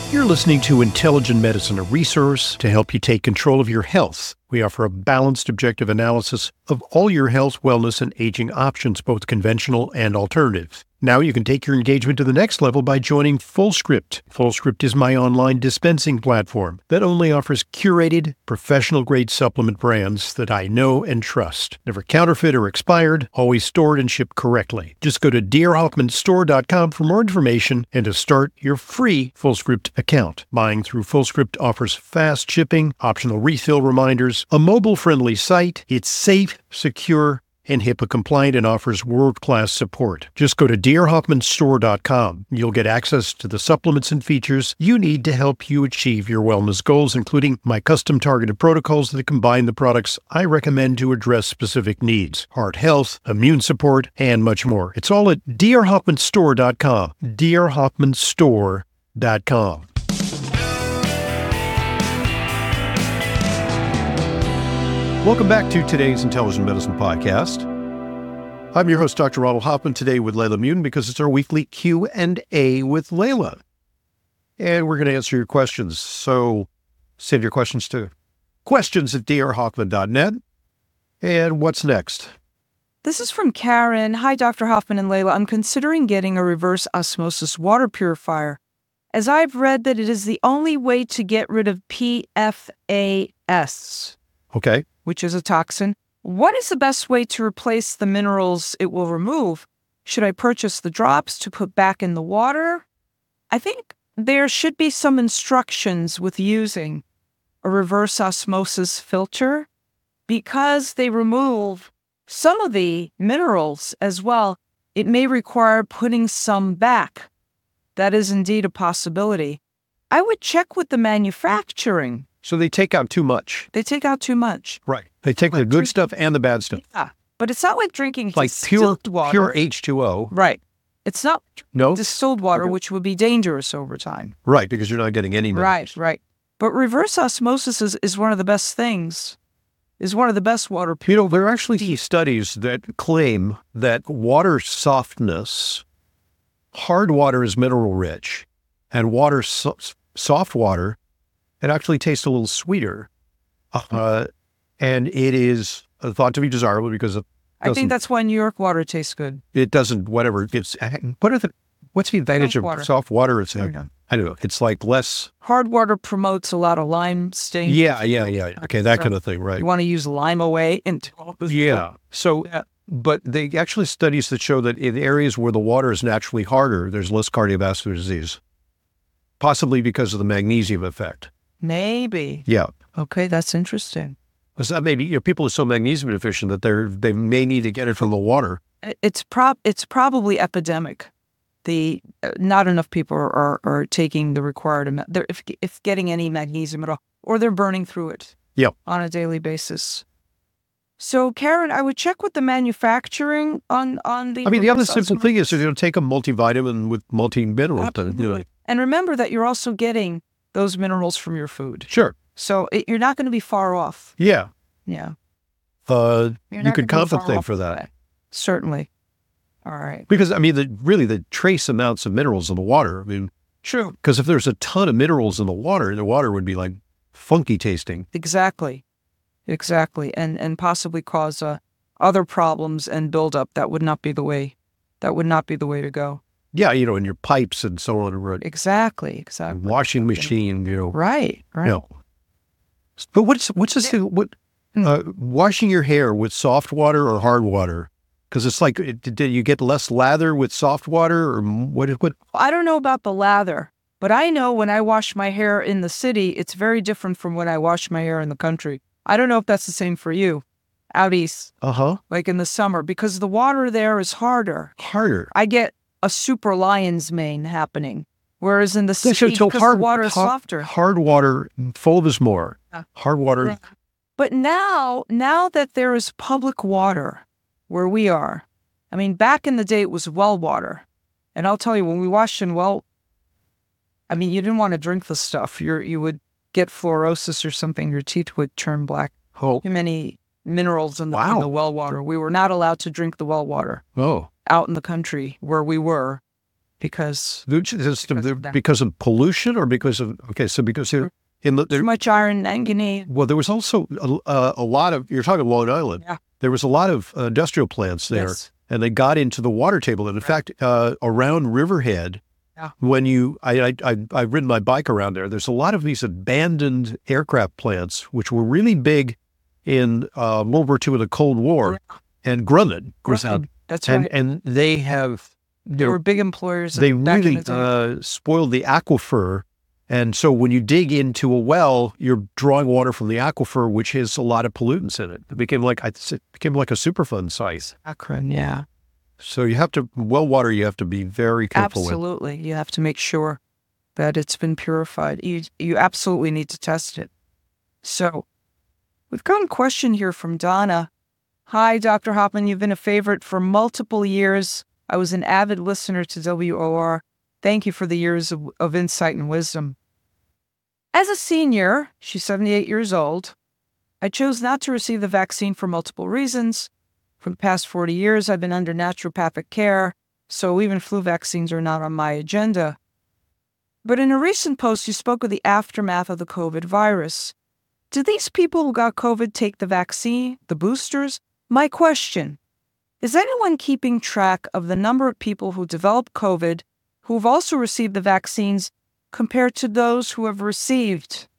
You're listening to Intelligent Medicine, a resource to help you take control of your health. We offer a balanced, objective analysis of all your health, wellness, and aging options, both conventional and alternative. Now you can take your engagement to the next level by joining FullScript. FullScript is my online dispensing platform that only offers curated, professional-grade supplement brands that I know and trust. Never counterfeit or expired, always stored and shipped correctly. Just go to drhoffmanstore.com for more information and to start your free FullScript account. Buying through FullScript offers fast shipping, optional refill reminders, a mobile-friendly site. It's safe, secure, and HIPAA compliant and offers world-class support. Just go to drhoffmanstore.com. You'll get access to the supplements and features you need to help you achieve your wellness goals, including my custom targeted protocols that combine the products I recommend to address specific needs, heart health, immune support, and much more. It's all at drhoffmanstore.com. drhoffmanstore.com. Welcome back to today's Intelligent Medicine Podcast. I'm your host, Dr. Ronald Hoffman, today with Layla Munin, because it's our weekly Q&A with Layla. And we're going to answer your questions. So send your questions to questions@drhoffman.net. And what's next? This is from Karen. Hi, Dr. Hoffman and Layla. I'm considering getting a reverse osmosis water purifier, as I've read that it is the only way to get rid of PFAS. Okay. Which is a toxin. What is the best way to replace the minerals it will remove? Should I purchase the drops to put back in the water? I think there should be some instructions with using a reverse osmosis filter, because they remove some of the minerals as well. It may require putting some back. That is indeed a possibility. I would check with the manufacturing. So they take out too much. They take out too much. Right. They take the good stuff and the bad stuff. Yeah. But it's not like drinking like distilled water. Pure H2O. Right. It's not distilled water, Okay. which would be dangerous over time. Right, because you're not getting any minerals. Right. But reverse osmosis is one of the best things. Is one of the best water purifiers. You know, there are actually studies that claim that water softness, hard water is mineral rich, and water soft water, it actually tastes a little sweeter. And it is thought to be desirable because I think that's why New York water tastes good. It doesn't, whatever. What's the advantage of soft water? It's, I don't know. It's like less. Hard water promotes a lot of lime stain. Yeah. Okay, that kind of thing, right. You want to use lime away into all this. Yeah. So, but they actually studies that show that in areas where the water is naturally harder, there's less cardiovascular disease, possibly because of the magnesium effect. Maybe. Yeah. Okay, that's interesting. So that maybe people are so magnesium deficient that they may need to get it from the water. It's probably epidemic. Not enough people are taking the required amount. If getting any magnesium at all, or they're burning through it. Yeah. On a daily basis. So, Karen, I would check with the manufacturing on the. I mean, the other simple thing is take a multivitamin with multi-mineral. And remember that you're also getting those minerals from your food. Sure. So you're not going to be far off. Yeah. Yeah. You could compensate for that. Certainly. All right. Because, I mean, the trace amounts of minerals in the water, I mean. True. Because if there's a ton of minerals in the water would be like funky tasting. Exactly. And possibly cause other problems and buildup. That would not be the way to go. Yeah, in your pipes and so on. Right. Exactly. Washing machine, Right. But what's this thing? Washing your hair with soft water or hard water? Because it's like, did you get less lather with soft water, or what? I don't know about the lather, but I know when I wash my hair in the city, it's very different from when I wash my hair in the country. I don't know if that's the same for you, out east. Like in the summer, because the water there is harder. I get a super lion's mane happening. Whereas in the city, because the water is softer. Hard water fulvus more. Hard water. Yeah. But now that there is public water where we are, I mean, back in the day, it was well water. And I'll tell you, when we washed in well, I mean, you didn't want to drink the stuff. You would get fluorosis or something. Your teeth would turn black. Oh. Too many minerals in the well water. We were not allowed to drink the well water. Oh. Out in the country where we were. because because of pollution or because of too much iron, manganese. Well, there was also a lot of, you're talking Long Island. Yeah. There was a lot of industrial plants there, and they got into the water table. And in fact, around Riverhead, when I've ridden my bike around there, there's a lot of these abandoned aircraft plants, which were really big in World War II and the Cold War, and Grumman. That's right. And they were big employers. They really spoiled the aquifer. And so when you dig into a well, you're drawing water from the aquifer, which has a lot of pollutants in it. It became like a Superfund site. Akron, yeah. So you have to be very careful with. Absolutely. You have to make sure that it's been purified. You absolutely need to test it. So we've got a question here from Donna. Hi, Dr. Hoffman. You've been a favorite for multiple years. I was an avid listener to WOR. Thank you for the years of insight and wisdom. As a senior, she's 78 years old, I chose not to receive the vaccine for multiple reasons. For the past 40 years, I've been under naturopathic care, so even flu vaccines are not on my agenda. But in a recent post, you spoke of the aftermath of the COVID virus. Did these people who got COVID take the vaccine, the boosters? My question, is anyone keeping track of the number of people who developed COVID who have also received the vaccines compared to those who have received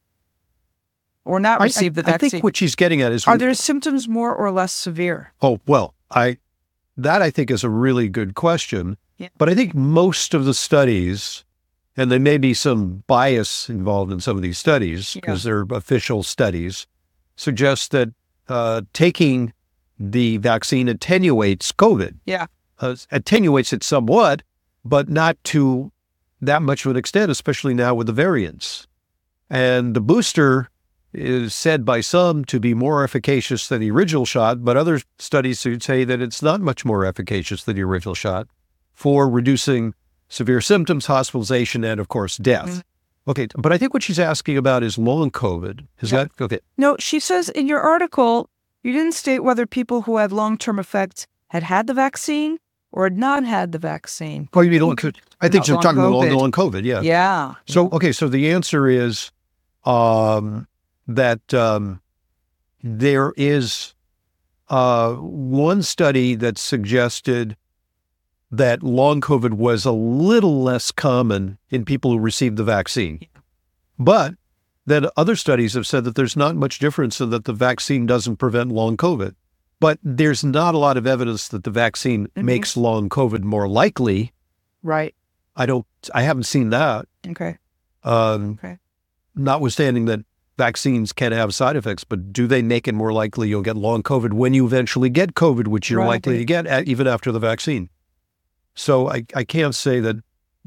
or not received the vaccine? I think what she's getting at is... Are their symptoms more or less severe? Oh, well, I think is a really good question. Yeah. But I think most of the studies, and there may be some bias involved in some of these studies because they're official studies, suggest that taking the vaccine attenuates COVID. Yeah. Attenuates it somewhat, but not to that much of an extent, especially now with the variants. And the booster is said by some to be more efficacious than the original shot, but other studies would say that it's not much more efficacious than the original shot for reducing severe symptoms, hospitalization, and, of course, death. Mm-hmm. Okay, but I think what she's asking about is long COVID. Is that okay? No, she says in your article, you didn't state whether people who had long-term effects had the vaccine or had not had the vaccine. Oh, you mean long COVID? I think you're talking about long COVID, yeah. Yeah. So, okay, so the answer is that there is one study that suggested that long COVID was a little less common in people who received the vaccine. Yeah. But then other studies have said that there's not much difference and that the vaccine doesn't prevent long COVID. But there's not a lot of evidence that the vaccine makes long COVID more likely. Right. I haven't seen that. Okay. Notwithstanding that vaccines can have side effects, but do they make it more likely you'll get long COVID when you eventually get COVID, which you're likely to get even after the vaccine? So I can't say that,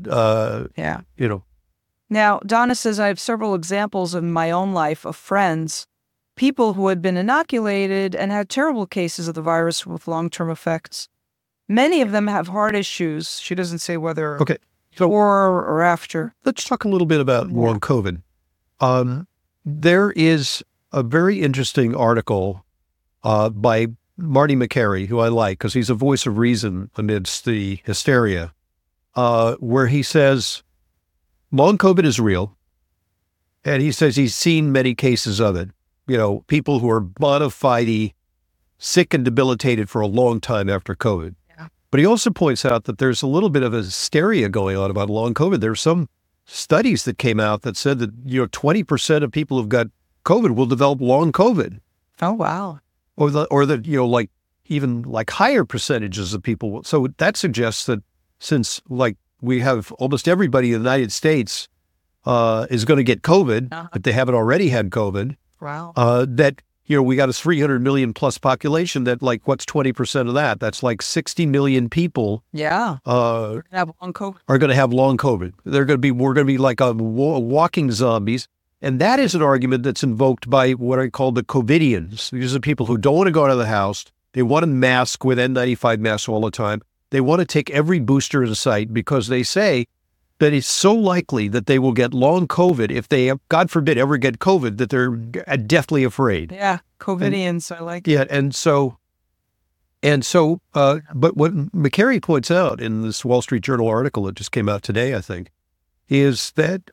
Now, Donna says, I have several examples in my own life of friends, people who had been inoculated and had terrible cases of the virus with long-term effects. Many of them have heart issues. She doesn't say whether before or after. Let's talk a little bit about long COVID. There is a very interesting article by Marty Makary, who I like because he's a voice of reason amidst the hysteria, where he says long COVID is real. And he says he's seen many cases of it. You know, people who are bona fide sick and debilitated for a long time after COVID. Yeah. But he also points out that there's a little bit of a hysteria going on about long COVID. There are some studies that came out that said that, 20% of people who've got COVID will develop long COVID. Oh, wow. Or that, even higher percentages of people. So that suggests that since we have almost everybody in the United States is going to get COVID, but they haven't already had COVID. Wow. That, we got a 300 million plus population that what's 20% of that? That's 60 million people. Yeah. Are going to have long COVID. We're going to be like walking zombies. And that is an argument that's invoked by what I call the COVIDians. These are people who don't want to go out of the house. They want to mask with N95 masks all the time. They want to take every booster in sight because they say that it's so likely that they will get long COVID if they, God forbid, ever get COVID, that they're deathly afraid. Yeah, COVIDians, I like it. Yeah, and so And so, but what McCary points out in this Wall Street Journal article that just came out today, I think, is that,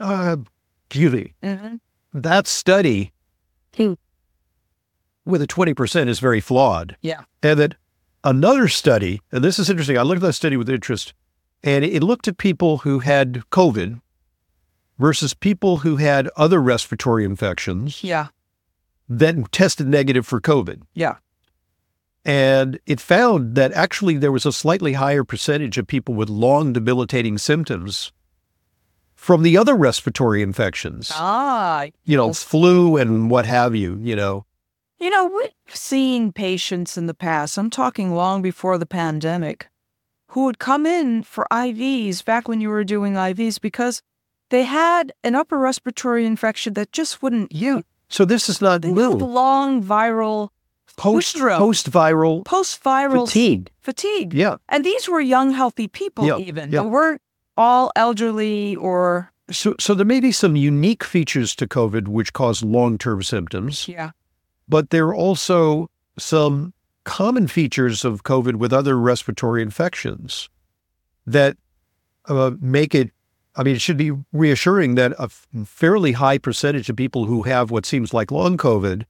that study with a 20% is very flawed. Yeah. And that another study, and this is interesting, I looked at that study with interest, and it looked at people who had COVID versus people who had other respiratory infections. Yeah. Then tested negative for COVID. Yeah. And it found that actually there was a slightly higher percentage of people with long debilitating symptoms from the other respiratory infections. Flu and what have you. We've seen patients in the past, I'm talking long before the pandemic, who would come in for IVs back when you were doing IVs because they had an upper respiratory infection that just wouldn't use. So this is not new. Long viral post-viral fatigue. Yeah. And these were young, healthy people even. Yeah. They weren't all elderly or... So there may be some unique features to COVID which cause long-term symptoms. Yeah. But there are also some common features of COVID with other respiratory infections that make it, it should be reassuring that a fairly high percentage of people who have what seems like long COVID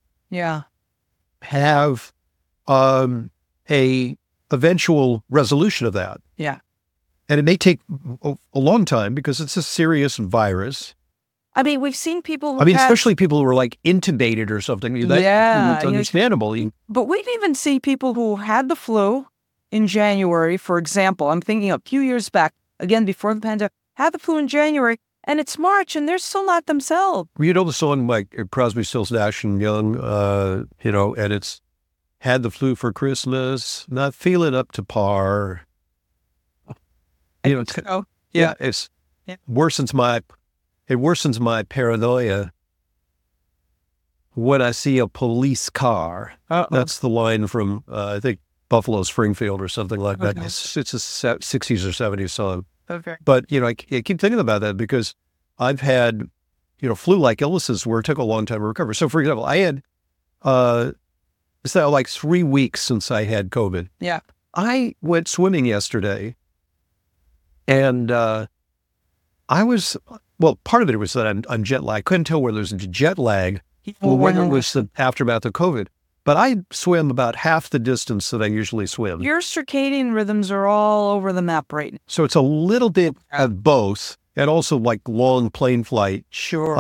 have a eventual resolution of that. Yeah. And it may take a long time because it's a serious virus. We've seen people especially people who are like intubated or something. It's understandable. But we've even seen people who had the flu in January, for example. I'm thinking a few years back, again, before the pandemic, had the flu in January, and it's March, and they're still not themselves. You know the song like Crosby, Stills, Nash and Young, and it's had the flu for Christmas, not feeling up to par. It worsens my paranoia when I see a police car. That's the line from, I think, Buffalo Springfield or something like that. It's a 60s or 70s song. Okay. But, I keep thinking about that because I've had, flu-like illnesses where it took a long time to recover. So, for example, I had, it's now like 3 weeks since I had COVID. Yeah. I went swimming yesterday and part of it was that I'm jet lagged. I couldn't tell whether it was jet lag or whether it was the aftermath of COVID. But I swim about half the distance that I usually swim. Your circadian rhythms are all over the map right now. So it's a little bit of both, and also like long plane flight. Sure.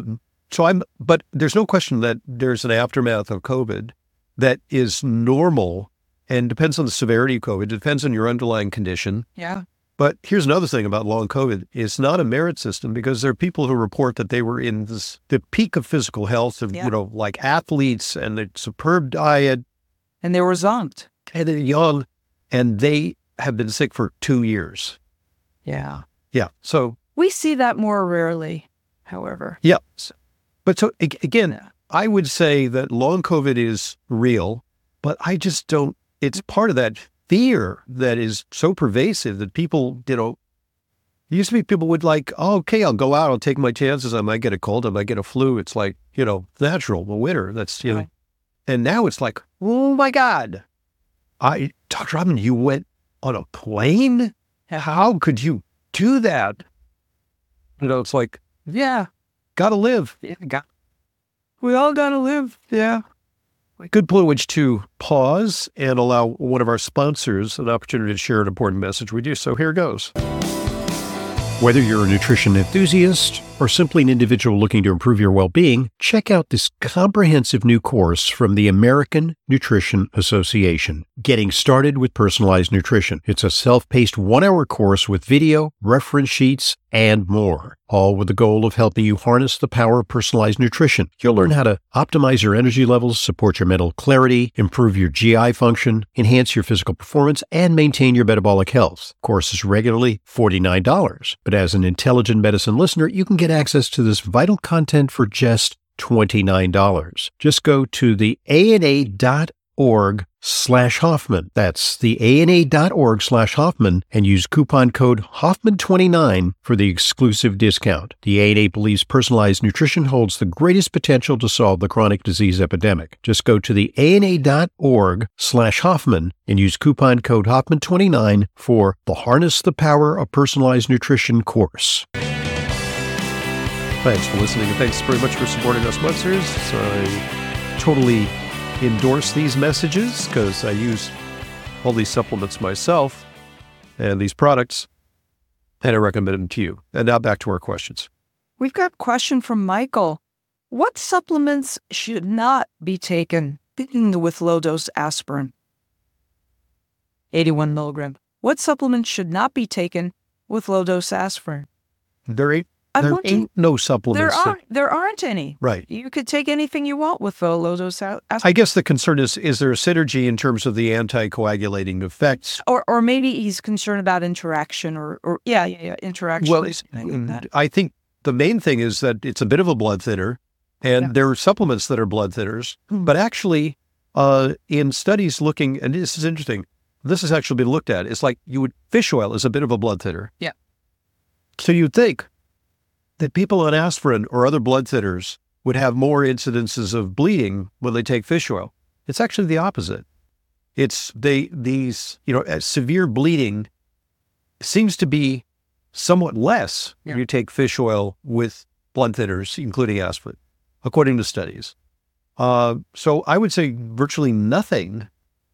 But there's no question that there's an aftermath of COVID that is normal and depends on the severity of COVID. It depends on your underlying condition. Yeah. But here's another thing about long COVID. It's not a merit system because there are people who report that they were in the peak of physical health of, like athletes and a superb diet. And they were zonked. And they're young and they have been sick for 2 years. Yeah. Yeah. So we see that more rarely, however. Yeah. But so again, I would say that long COVID is real, but I just don't, it's part of that fear that is so pervasive that people, used to be people would like, oh, okay, I'll go out, I'll take my chances. I might get a cold, I might get a flu. It's like, natural, the winter. That's, right. And now it's like, oh my God. Dr. Robin, you went on a plane? How could you do that? It's like, yeah, gotta live. Yeah, we all gotta live. Yeah. Good privilege to pause and allow one of our sponsors an opportunity to share an important message with you. So here goes. Whether you're a nutrition enthusiast or simply an individual looking to improve your well-being, check out this comprehensive new course from the American Nutrition Association, Getting Started with Personalized Nutrition. It's a self-paced 1-hour course with video, reference sheets, and more, all with the goal of helping you harness the power of personalized nutrition. You'll learn how to optimize your energy levels, support your mental clarity, improve your GI function, enhance your physical performance, and maintain your metabolic health. The course is regularly $49, but as an Intelligent Medicine listener, you can get access to this vital content for just $29. Just go to the ANA.org ANA.org/Hoffman. That's the ANA.org/Hoffman, and use coupon code Hoffman29 for the exclusive discount. The ANA believes personalized nutrition holds the greatest potential to solve the chronic disease epidemic. Just go to the ANA.org/Hoffman and use coupon code Hoffman29 for the Harness the Power of Personalized Nutrition course. Thanks for listening, and thanks very much for supporting us Mudsers. I totally endorse these messages because I use all these supplements myself and these products, and I recommend them to you. And now back to our questions. We've got a question from Michael. What supplements should not be taken with low-dose aspirin? 81 milligram. What supplements should not be taken with low-dose aspirin? There ain't no supplements. There aren't any. Right. You could take anything you want with low-dose aspirin. I guess the concern is there a synergy in terms of the anticoagulating effects? Or maybe he's concerned about interaction or interaction. Well, I think the main thing is that it's a bit of a blood thinner, and there are supplements that are blood thinners, but actually in studies looking, and this is interesting, this has actually been looked at. It's like fish oil is a bit of a blood thinner. Yeah. So you'd think that people on aspirin or other blood thinners would have more incidences of bleeding when they take fish oil. It's actually the opposite. It's severe bleeding seems to be somewhat less when you take fish oil with blood thinners, including aspirin, according to studies. So I would say virtually nothing,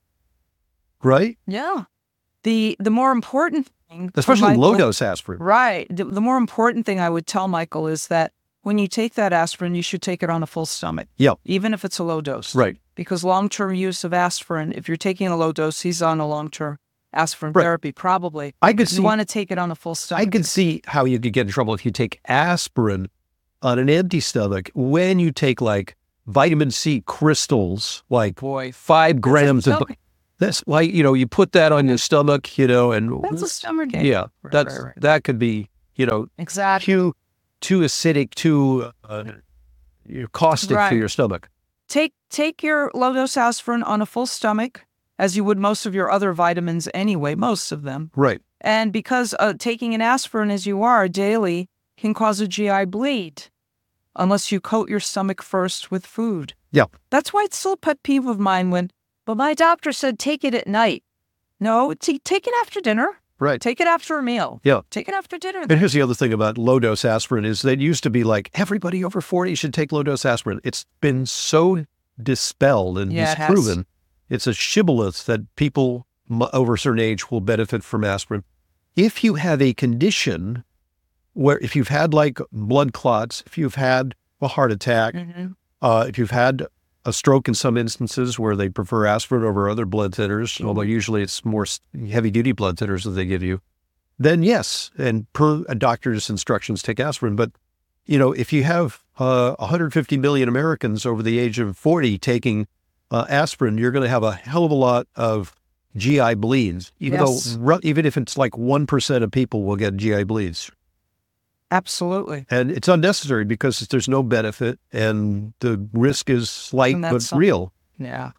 right? Yeah. The more important thing, especially low-dose aspirin. Right. The more important thing I would tell Michael is that when you take that aspirin, you should take it on a full stomach. Yeah. Even if it's a low dose. Right. Because long-term use of aspirin, if you're taking a low dose, he's on a long-term aspirin therapy, probably. You want to take it on a full stomach. I could see how you could get in trouble if you take aspirin on an empty stomach when you take like vitamin C crystals, like 5 grams of. That's like, you put that on your stomach, and that's a stomach ache. Yeah, that could be, exactly too acidic, too caustic for your stomach. Take your low-dose aspirin on a full stomach, as you would most of your other vitamins anyway, most of them. Right. And because taking an aspirin as you are daily can cause a GI bleed unless you coat your stomach first with food. Yeah. That's why it's still a pet peeve of mine but my doctor said take it at night. No, take it after dinner. Right. Take it after a meal. Yeah. Take it after dinner. And here's the other thing about low-dose aspirin is that it used to be like everybody over 40 should take low-dose aspirin. It's been so dispelled and disproven. It's a shibboleth that people over a certain age will benefit from aspirin. If you have a condition if you've had like blood clots, if you've had a heart attack, if you've had a stroke in some instances where they prefer aspirin over other blood thinners, although usually it's more heavy-duty blood thinners that they give you, then yes, and per a doctor's instructions, take aspirin. But, if you have 150 million Americans over the age of 40 taking aspirin, you're going to have a hell of a lot of GI bleeds, even if it's like 1% of people will get GI bleeds. Absolutely. And it's unnecessary because there's no benefit and the risk is slight but real. Yeah.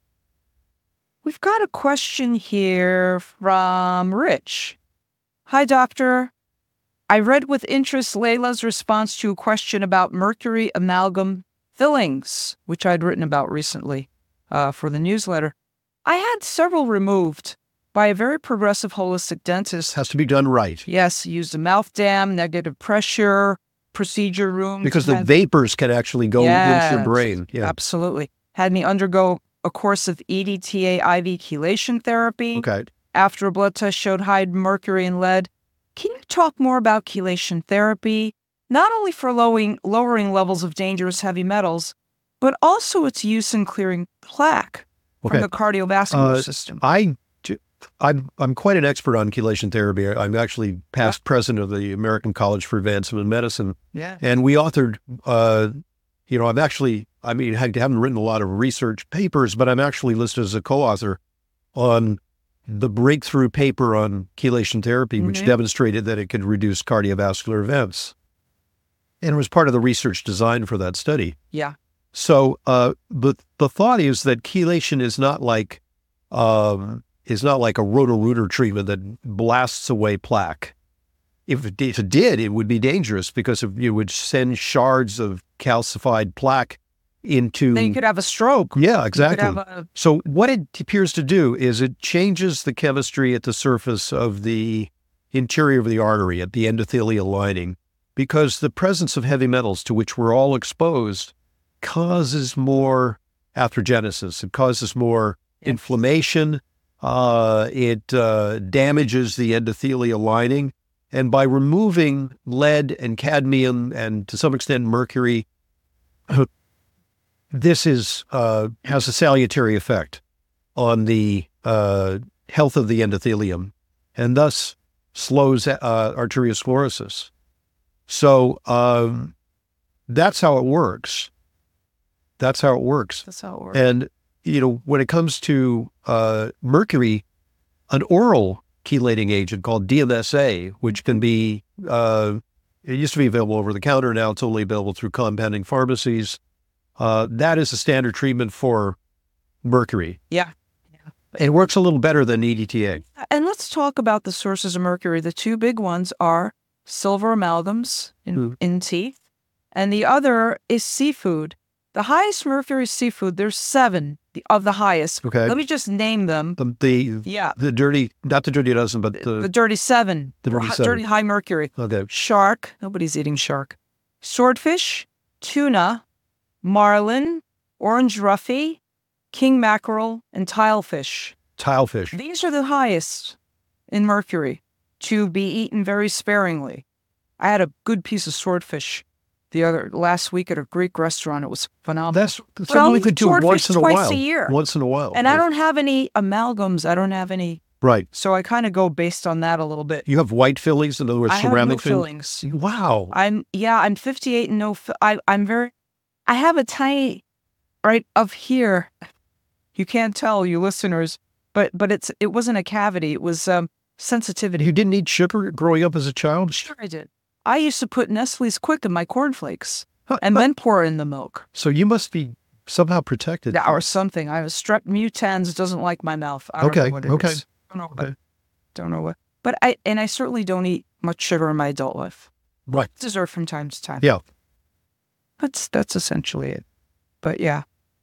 We've got a question here from Rich. Hi, doctor. I read with interest Layla's response to a question about mercury amalgam fillings, which I'd written about recently for the newsletter. I had several removed by a very progressive holistic dentist. Has to be done right. Yes, he used a mouth dam, negative pressure, procedure room. Because the vapors can actually go into your brain. Yeah, absolutely. Had me undergo a course of EDTA IV chelation therapy. Okay. After a blood test showed high mercury and lead. Can you talk more about chelation therapy, not only for lowering levels of dangerous heavy metals, but also its use in clearing plaque from the cardiovascular system? I'm quite an expert on chelation therapy. I'm actually past president of the American College for Advancement in Medicine. Yeah. And we authored, I haven't written a lot of research papers, but I'm actually listed as a co-author on the breakthrough paper on chelation therapy, which demonstrated that it could reduce cardiovascular events. And it was part of the research design for that study. Yeah. So the thought is that chelation is not like a Roto-Rooter treatment that blasts away plaque. If it did, it would be dangerous because you would send shards of calcified plaque into... Then you could have a stroke. Yeah, exactly. So what it appears to do is it changes the chemistry at the surface of the interior of the artery, at the endothelial lining, because the presence of heavy metals to which we're all exposed causes more atherogenesis. It causes more inflammation. It damages the endothelial lining. And by removing lead and cadmium and to some extent mercury, this has a salutary effect on the health of the endothelium and thus slows arteriosclerosis. So that's how it works. That's how it works. And, when it comes to mercury, an oral chelating agent called DMSA, which can be, it used to be available over the counter. Now it's only available through compounding pharmacies. That is a standard treatment for mercury. Yeah. It works a little better than EDTA. And let's talk about the sources of mercury. The two big ones are silver amalgams in teeth, and the other is seafood. The highest mercury seafood, there's 7 of the highest. Okay. Let me just name them. The dirty, not the dirty dozen, but the dirty 7. The dirty 7. Dirty high mercury. Okay. Shark. Nobody's eating shark. Swordfish, tuna, marlin, orange roughy, king mackerel, and tilefish. Tilefish. These are the highest in mercury to be eaten very sparingly. I had a good piece of swordfish last week at a Greek restaurant. It was phenomenal. That's something we could do once in a while. Twice a year. Once in a while. And I don't have any amalgams. I don't have any. Right. So I kind of go based on that a little bit. You have white fillings, in other words, ceramic fillings. Wow. I'm 58 and I have a tiny, right up here. You can't tell, you listeners, but it wasn't a cavity. It was sensitivity. You didn't eat sugar growing up as a child? Sure I did. I used to put Nestle's Quick in my cornflakes and then pour in the milk. So you must be somehow protected. Or something. I have strep mutans. Doesn't like my mouth. I don't know what it is. Don't know what. But I certainly don't eat much sugar in my adult life. Right. Dessert from time to time. Yeah. That's essentially it. But yeah.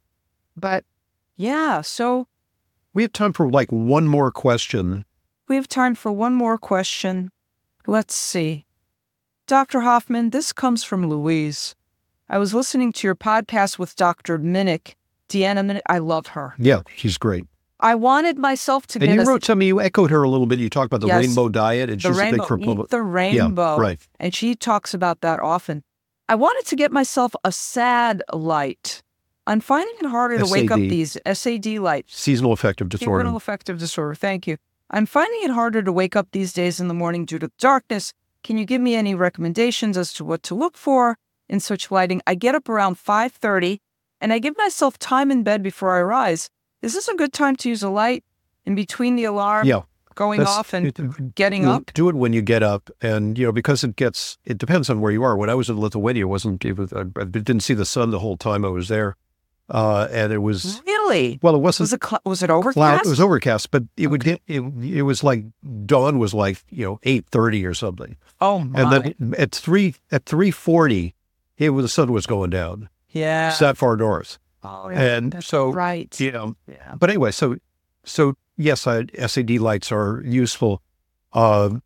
So we have time for one more question. We have time for one more question. Let's see. Dr. Hoffman, this comes from Louise. I was listening to your podcast with Dr. Minnick, Deanna Minnick. I love her. Yeah, she's great. I wanted myself to get... And you wrote something, you echoed her a little bit. You talked about the rainbow diet. And she's a big proponent. The rainbow. Yeah, right. And she talks about that often. I wanted to get myself a SAD light. I'm finding it harder to wake up these SAD lights. Seasonal affective disorder. Seasonal affective disorder. Thank you. I'm finding it harder to wake up these days in the morning due to darkness. Can you give me any recommendations as to what to look for in such lighting? I get up around 5:30 and I give myself time in bed before I rise. Is this a good time to use a light in between the alarm going off and getting up? Do it when you get up. And, because it depends on where you are. When I was in Lithuania, I didn't see the sun the whole time I was there. And it was... Really? Well, it wasn't... Was it overcast? It was overcast, but it was like, dawn was 8:30 or something. Oh, my. And then at 3:40, the sun was going down. Yeah. It's that far north. Oh, yeah. And that's so, right. Yeah. But anyway, so yes, SAD lights are useful. I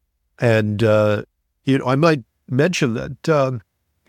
might mention that,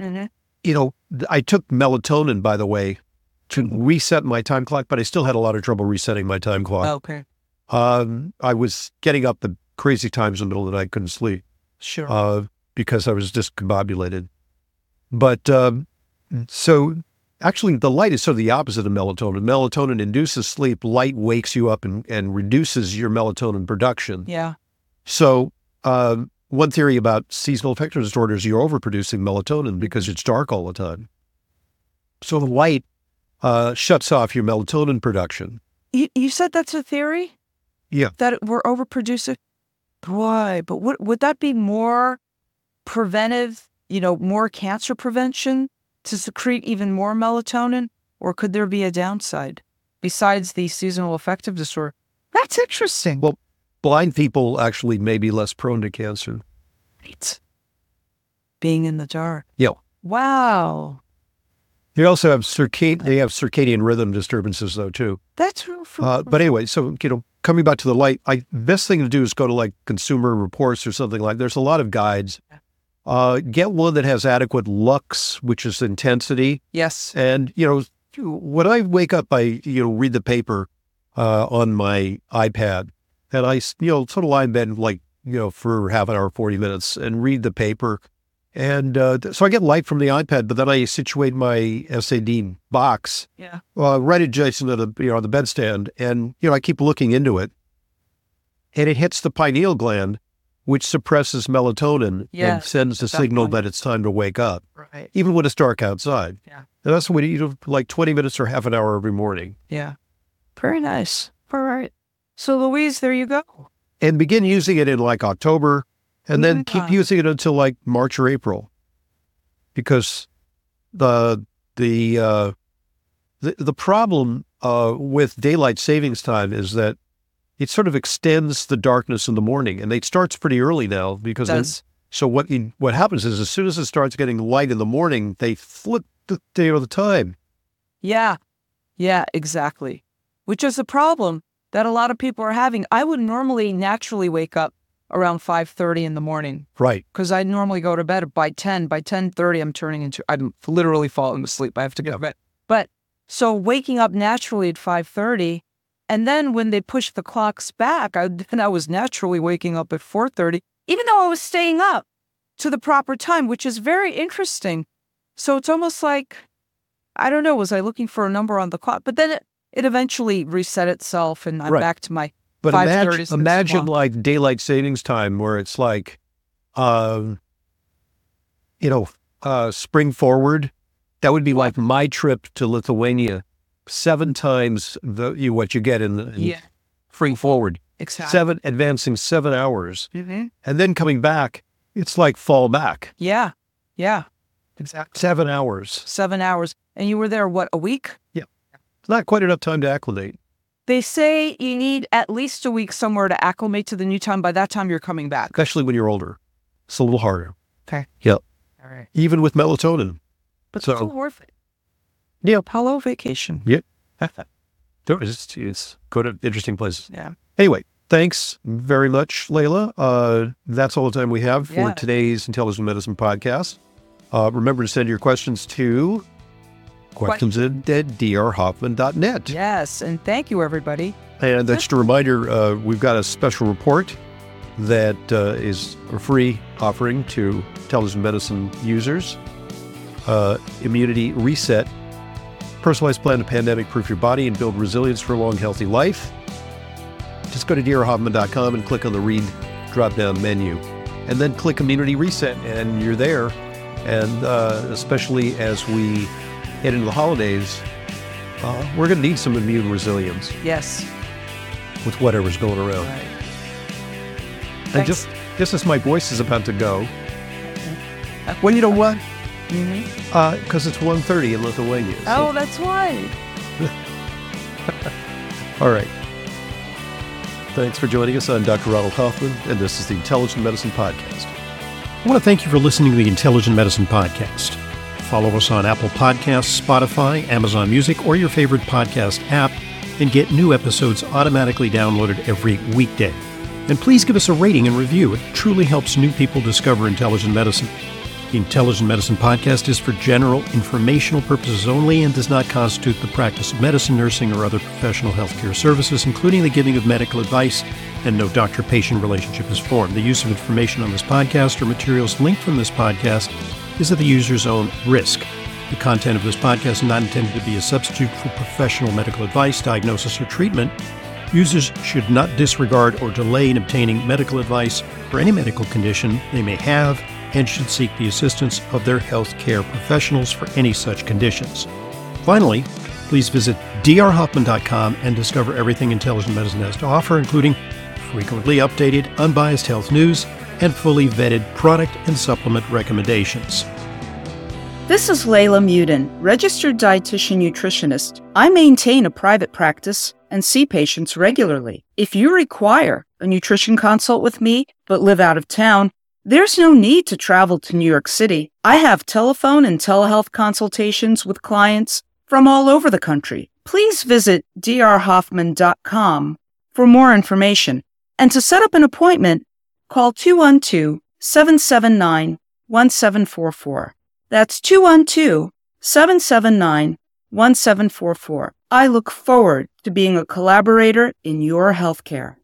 I took melatonin, by the way, to reset my time clock, but I still had a lot of trouble resetting my time clock. Okay. I was getting up at crazy times in the middle of the night, couldn't sleep. Sure. Because I was discombobulated. But so actually the light is sort of the opposite of melatonin. Melatonin induces sleep. Light wakes you up and reduces your melatonin production. Yeah. So one theory about seasonal affective disorder is you're overproducing melatonin because it's dark all the time. So the light shuts off your melatonin production. You said that's a theory? Yeah. That we're overproducing? Boy, but would that be more preventive, more cancer prevention to secrete even more melatonin? Or could there be a downside besides the seasonal affective disorder? That's interesting. Well, blind people actually may be less prone to cancer. Right. Being in the dark. Yeah. Wow. They also have circadian rhythm disturbances, though, too. That's real. But anyway, so, coming back to the light, best thing to do is go to like Consumer Reports or something like. There's a lot of guides. Get one that has adequate lux, which is intensity. Yes. And, when I wake up, I, read the paper on my iPad, and I, sort of lie in bed like, for half an hour, 40 minutes and read the paper. And so I get light from the iPad, but then I situate my SAD box right adjacent to the the bedstand, and I keep looking into it, and it hits the pineal gland, which suppresses melatonin and sends a signal that it's time to wake up, right? Even when it's dark outside. Yeah, and that's what you do, like 20 minutes or half an hour every morning. Yeah, very nice. All right. So Louise, there you go. And begin using it in like October. And then keep using it until like March or April, because the problem with daylight savings time is that it sort of extends the darkness in the morning, and it starts pretty early now because so what happens is as soon as it starts getting light in the morning, they flip the time. Yeah, exactly. Which is a problem that a lot of people are having. I would normally naturally wake up around 5:30 in the morning. Right. Because I normally go to bed by 10. By 10:30, I'm literally falling asleep. I have to go to bed. But so waking up naturally at 5:30, and then when they push the clocks back, I was naturally waking up at 4:30, even though I was staying up to the proper time, which is very interesting. So it's almost like, I don't know, was I looking for a number on the clock? But then it eventually reset itself, and I'm back to my. But imagine like daylight savings time where it's like, spring forward. That would be like my trip to Lithuania, 7 times what you get in spring forward. Exactly. Advancing 7 hours. Mm-hmm. And then coming back, it's like fall back. Yeah. Exactly. 7 hours. 7 hours. And you were there, a week? Yeah. It's not quite enough time to acclimate. They say you need at least a week somewhere to acclimate to the new time. By that time, you're coming back. Especially when you're older. It's a little harder. Okay. Yep. All right. Even with melatonin. But it's still worth it. Yeah. Hello, vacation. Yep. It's go to interesting places. Yeah. Anyway, thanks very much, Layla. That's all the time we have for today's Intelligent Medicine podcast. Remember to send your questions to questions@drhoffman.net. Yes, and thank you, everybody. And just a reminder, we've got a special report that is a free offering to Intelligent Medicine users. Immunity Reset, personalized plan to pandemic-proof your body and build resilience for a long, healthy life. Just go to drhoffman.com and click on the Read drop-down menu. And then click Immunity Reset, and you're there. And especially as we head into the holidays, we're going to need some immune resilience. Yes. With whatever's going around. Right. And just as my voice is about to go, well, you know what? Because it's 1:30 in Lithuania. So. Oh, that's why. All right. Thanks for joining us. I'm Dr. Ronald Hoffman, and this is the Intelligent Medicine Podcast. I want to thank you for listening to the Intelligent Medicine Podcast. Follow us on Apple Podcasts, Spotify, Amazon Music, or your favorite podcast app, and get new episodes automatically downloaded every weekday. And please give us a rating and review. It truly helps new people discover intelligent medicine. The Intelligent Medicine Podcast is for general informational purposes only and does not constitute the practice of medicine, nursing, or other professional healthcare services, including the giving of medical advice, and no doctor-patient relationship is formed. The use of information on this podcast or materials linked from this podcast is at the user's own risk. The content of this podcast is not intended to be a substitute for professional medical advice, diagnosis, or treatment. Users should not disregard or delay in obtaining medical advice for any medical condition they may have, and should seek the assistance of their healthcare professionals for any such conditions. Finally, please visit drhoffman.com and discover everything Intelligent Medicine has to offer, including frequently updated, unbiased health news and fully vetted product and supplement recommendations. This is Layla Muden, registered dietitian nutritionist. I maintain a private practice and see patients regularly. If you require a nutrition consult with me but live out of town, there's no need to travel to New York City. I have telephone and telehealth consultations with clients from all over the country. Please visit drhoffman.com for more information. And to set up an appointment, call 212-779-1744. That's 212-779-1744. I look forward to being a collaborator in your healthcare.